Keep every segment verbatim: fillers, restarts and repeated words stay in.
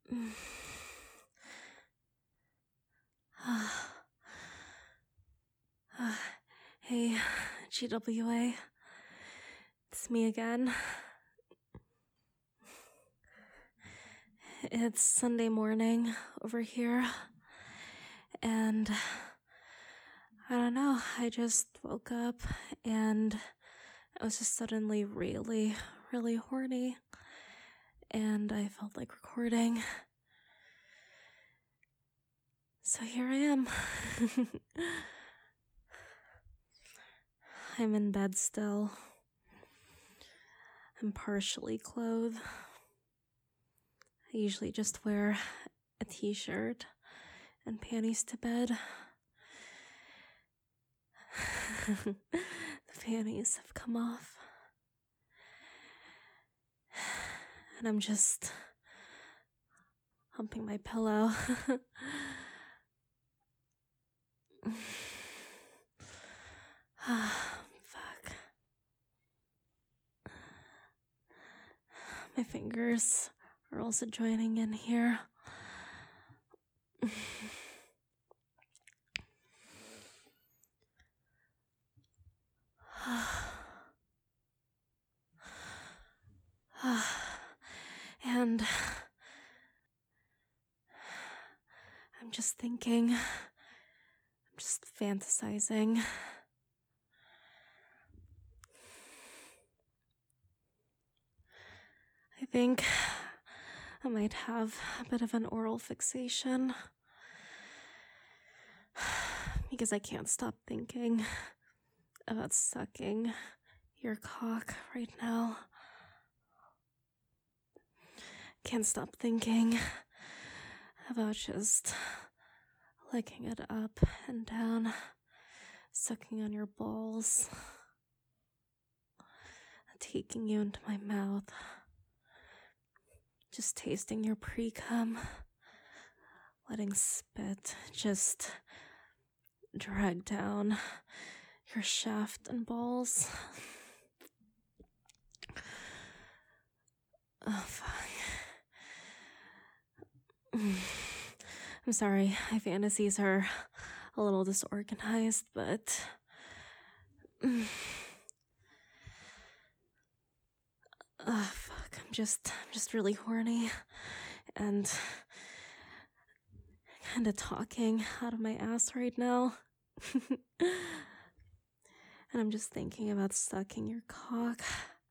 Hey, G W A. It's me again. It's Sunday morning over here, and I don't know, I just woke up and I was just suddenly really, really horny, and I felt like recording. So here I am. I'm in bed still. I'm partially clothed. I usually just wear a t-shirt and panties to bed. The panties have come off. And I'm just humping my pillow. Fuck. My fingers are also joining in here. And I'm just thinking, I'm just fantasizing. I think I might have a bit of an oral fixation because I can't stop thinking about sucking your cock right now. Can't stop thinking about just licking it up and down, sucking on your balls, taking you into my mouth, just tasting your pre-cum, letting spit just drag down your shaft and balls. Oh, fuck. I'm sorry, my fantasies are a little disorganized, but oh, fuck, I'm just, I'm just really horny and kind of talking out of my ass right now. And I'm just thinking about sucking your cock.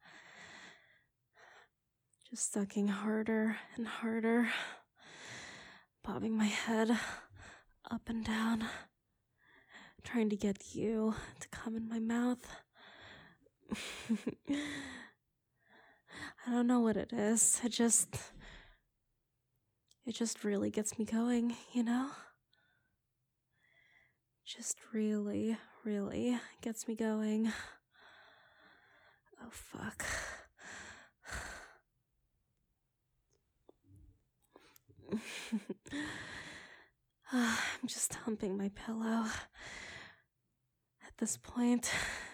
Just sucking harder and harder. Bobbing my head up and down. Trying to get you to come in my mouth. I don't know what it is. It just... It just really gets me going, you know? Just really, really gets me going. Oh, fuck. I'm just humping my pillow at this point.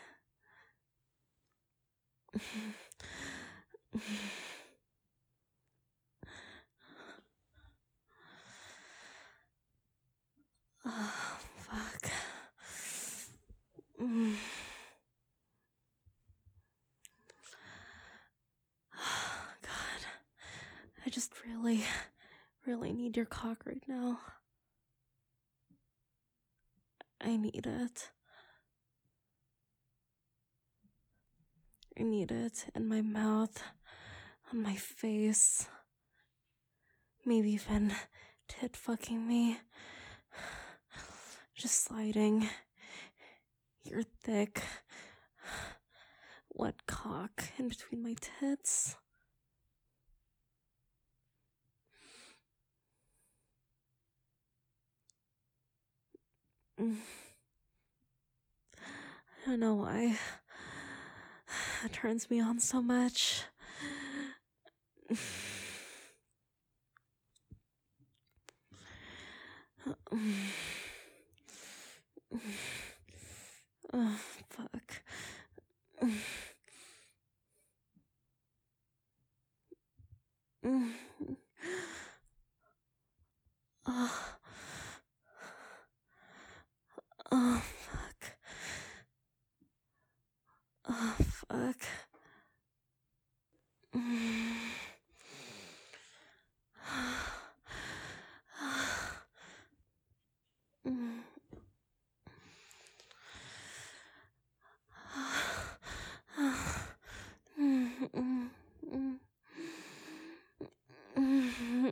Oh, fuck. Mm. Oh, God. I just really, really need your cock right now. I need it. I need it in my mouth, on my face. Maybe even tit fucking me. Just sliding your thick, wet cock in between my tits. I don't know why it turns me on so much. Oh, fuck.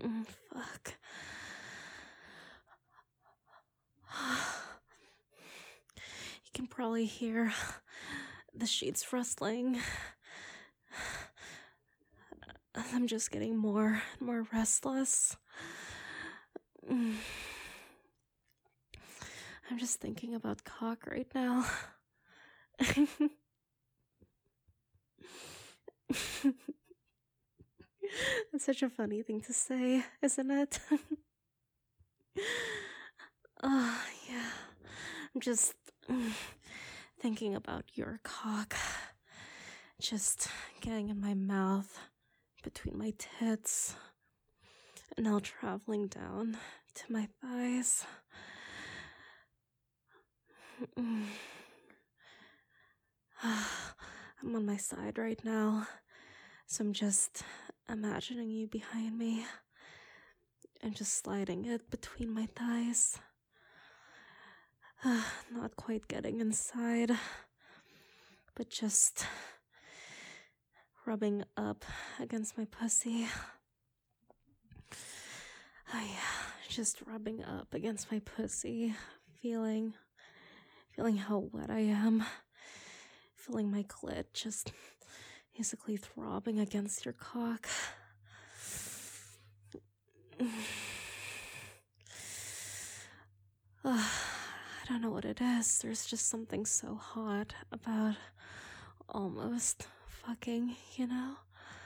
Fuck. You can probably hear the sheets rustling. I'm just getting more and more restless. I'm just thinking about cock right now. It's such a funny thing to say, isn't it? Oh, yeah. I'm just thinking about your cock. Just getting in my mouth, between my tits, and now traveling down to my thighs. I'm on my side right now, so I'm just imagining you behind me and just sliding it between my thighs. Not quite getting inside, but just rubbing up against my pussy. Oh yeah, just rubbing up against my pussy, feeling, feeling how wet I am, feeling my clit just basically throbbing against your cock. Uh, I don't know what it is. There's just something so hot about almost fucking, you know?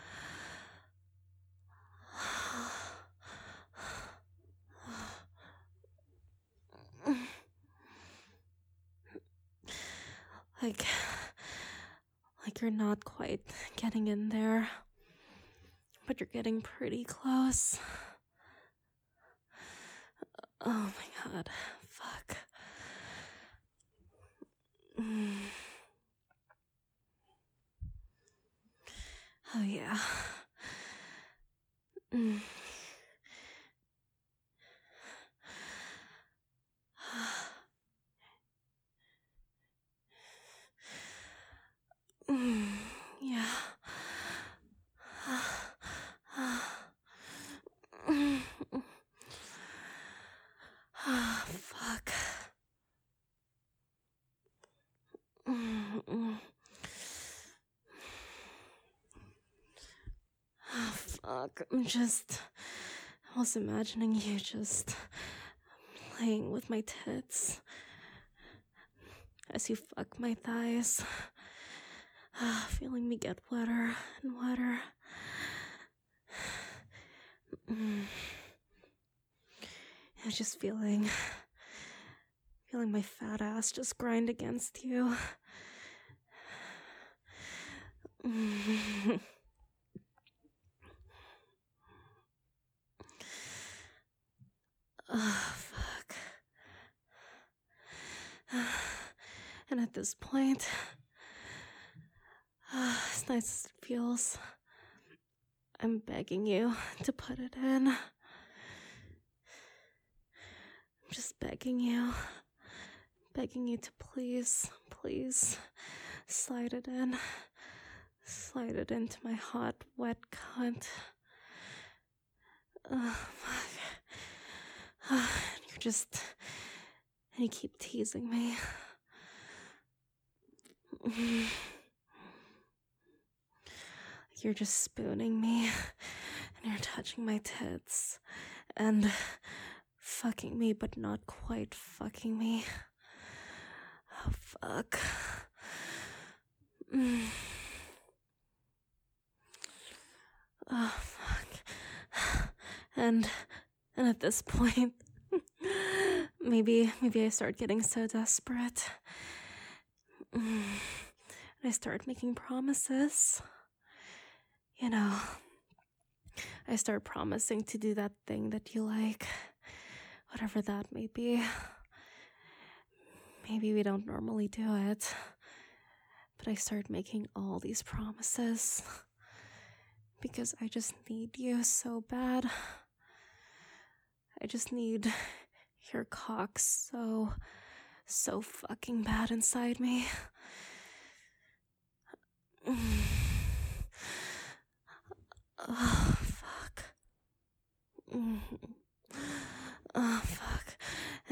Like, like you're not quite getting in there, but you're getting pretty close. Oh my god, fuck. Mm. Oh yeah. Mm. Mm. Yeah. Fuck. Mm-mm. Oh, fuck. I'm just. I was imagining you just playing with my tits as you fuck my thighs, feeling me get wetter and wetter. Mm. I was just feeling. Feeling my fat ass just grind against you. Mm. Oh, fuck. And at this point, uh, as nice as it feels, I'm begging you to put it in. I'm just begging you. Begging you to please, please slide it in. Slide it into my hot, wet cunt. Oh, fuck. Uh, you're just. And you keep teasing me. You're just spooning me. And you're touching my tits. And fucking me, but not quite fucking me. Oh, fuck. Mm. Oh, fuck. And, and at this point, maybe, maybe I start getting so desperate. Mm. And I start making promises. You know, I start promising to do that thing that you like, whatever that may be. Maybe we don't normally do it, but I start making all these promises because I just need you so bad. I just need your cock so, so fucking bad inside me. Oh, fuck.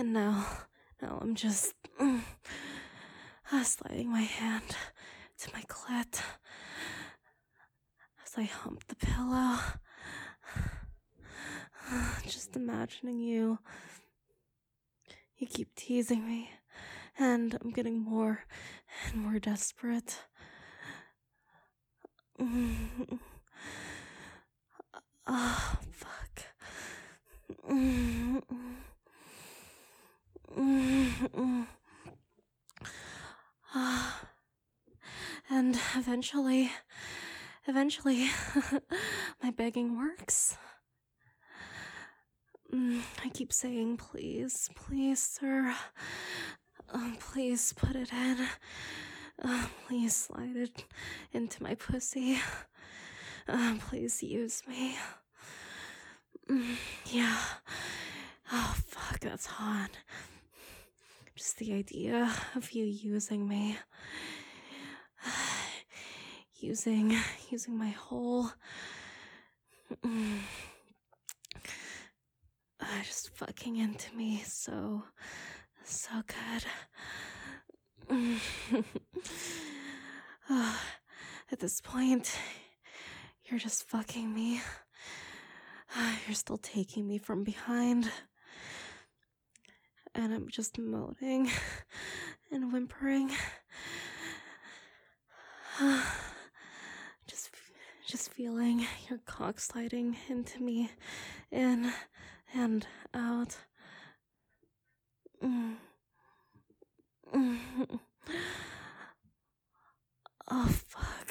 And now, now I'm just mm, uh, sliding my hand to my clit as I hump the pillow. Just imagining you. You keep teasing me, and I'm getting more and more desperate. Oh, fuck. And eventually, eventually, my begging works. I keep saying, please, please, sir. Uh, please put it in. Uh, please slide it into my pussy. Uh, please use me. Mm, yeah. Oh, fuck, that's hot. Just the idea of you using me. using, using my whole... Mm, uh, just fucking into me so, so good. uh, at this point, you're just fucking me. Uh, you're still taking me from behind. And I'm just moaning and whimpering. Uh, just, just feeling your cock sliding into me, in and out. Mm. Mm. Oh, fuck.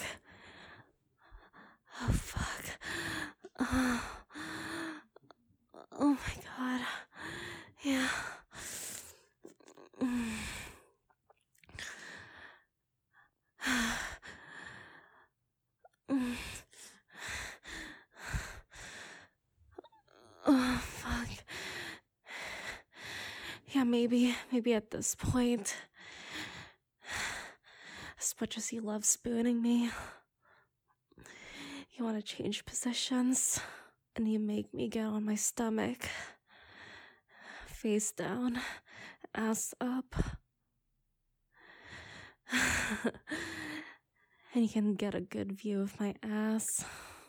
Oh, fuck. Oh. Oh my god. Yeah. Mm. Mm. Oh, fuck. Yeah, maybe, maybe at this point, as much as you love spooning me, you want to change positions, and you make me get on my stomach, face down, ass up. And you can get a good view of my ass.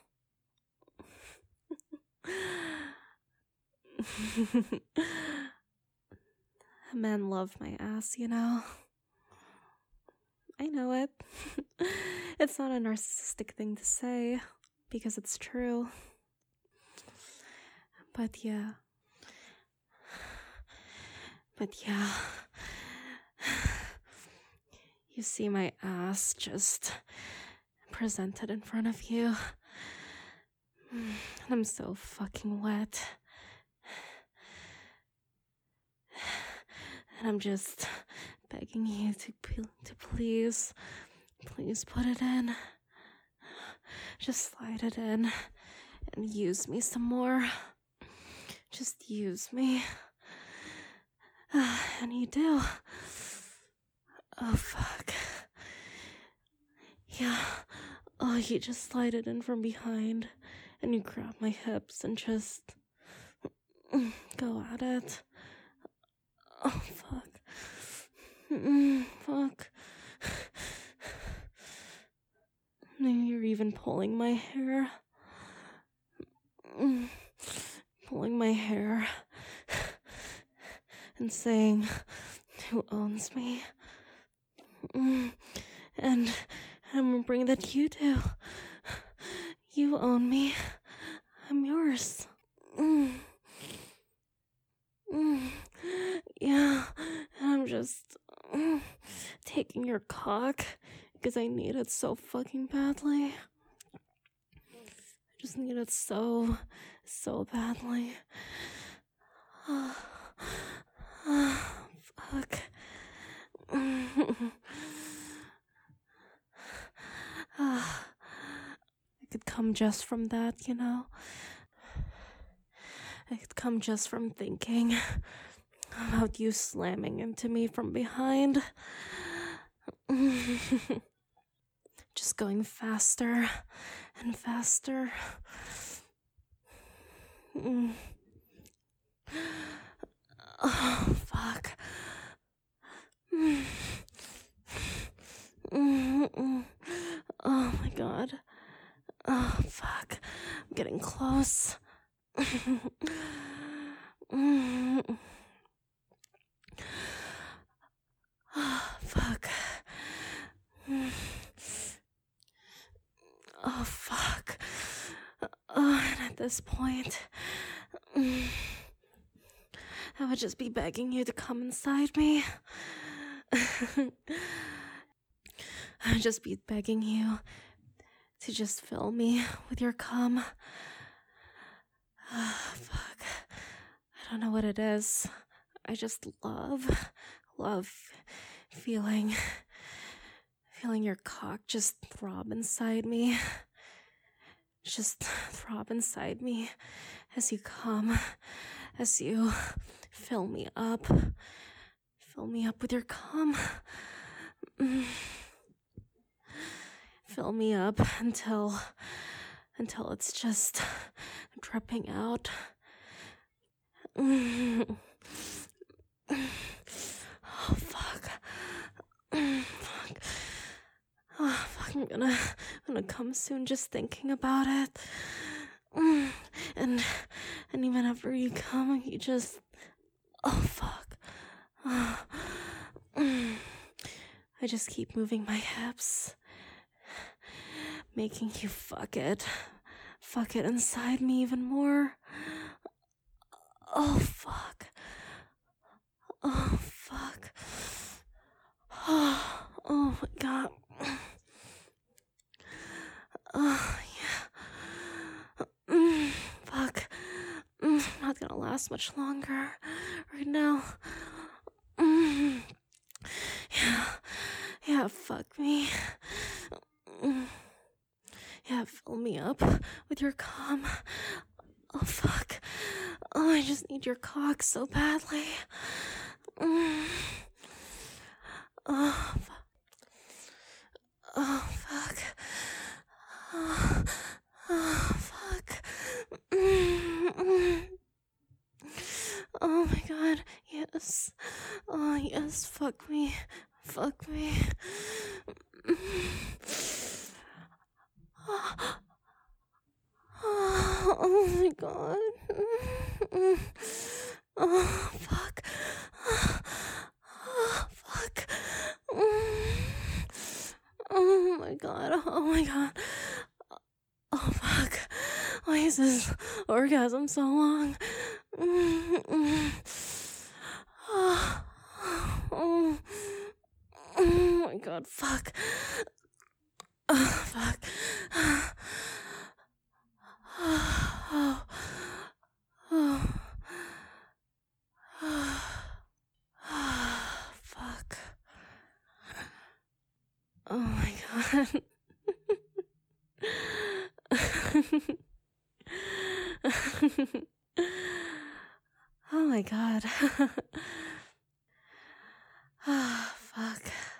Men love my ass, you know. I know it. It's not a narcissistic thing to say, because it's true. But yeah. But yeah. You see my ass just presented in front of you. And I'm so fucking wet. And I'm just begging you to to please, please put it in. Just slide it in and use me some more. Just use me. Uh, and you do. Oh, fuck. Yeah. Oh, you just slide it in from behind and you grab my hips and just go at it. Oh, fuck. Mm, fuck. You're even pulling my hair. Mm, pulling my hair. And saying, who owns me? Mm, and I'm remembering that you do. You own me. I'm yours. Mm. Mm. Yeah, I'm just mm, taking your cock because I need it so fucking badly. I just need it so, so badly. Oh, oh, fuck. I could come just from that, you know? I could come just from thinking about you slamming into me from behind. Just going faster and faster. Oh, fuck. Oh, fuck. Oh, fuck. Oh, and at this point, I would just be begging you to come inside me. I would just be begging you to just fill me with your cum. Oh, fuck. I don't know what it is. I just love, love feeling, feeling your cock just throb inside me. Just throb inside me as you come, as you fill me up. Fill me up with your cum. Mm. Fill me up until, until it's just dripping out. Mm. Oh, fuck. Mm, fuck. Oh, fuck, I'm gonna, I'm gonna come soon just thinking about it. Mm. And, and even after you come, you just, oh, fuck. Oh. Mm. I just keep moving my hips, making you fuck it. Fuck it inside me even more. Oh, fuck. Oh, fuck. Oh, oh my god. Oh, yeah. Mm, fuck. Mm, not gonna last much longer right now. Mm, yeah. Yeah, fuck me. Mm, yeah, fill me up with your cum. Oh, fuck. Oh, I just need your cock so badly. Mm. Oh, fuck. Oh, fuck. Oh, oh fuck. Mm-mm. Oh my god, yes. Oh, yes, fuck me. Fuck me. Oh, oh my god. Oh, fuck. Oh, fuck. Oh my god. Oh my god. Oh, fuck. Why is this orgasm so long? Oh, oh, oh my god, fuck. Oh, fuck. Oh, oh, oh, fuck. Oh my god. Oh my god. Ah, oh, fuck.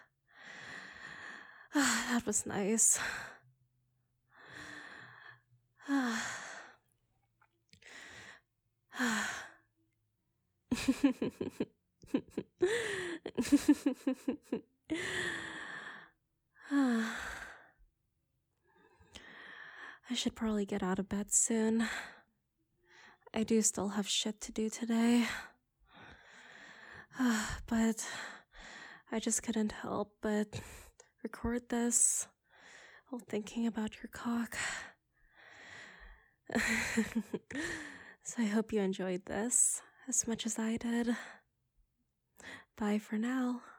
Ah, that was nice. Ah. Ah. I should probably get out of bed soon. I do still have shit to do today. But I just couldn't help but record this while thinking about your cock. So I hope you enjoyed this as much as I did. Bye for now.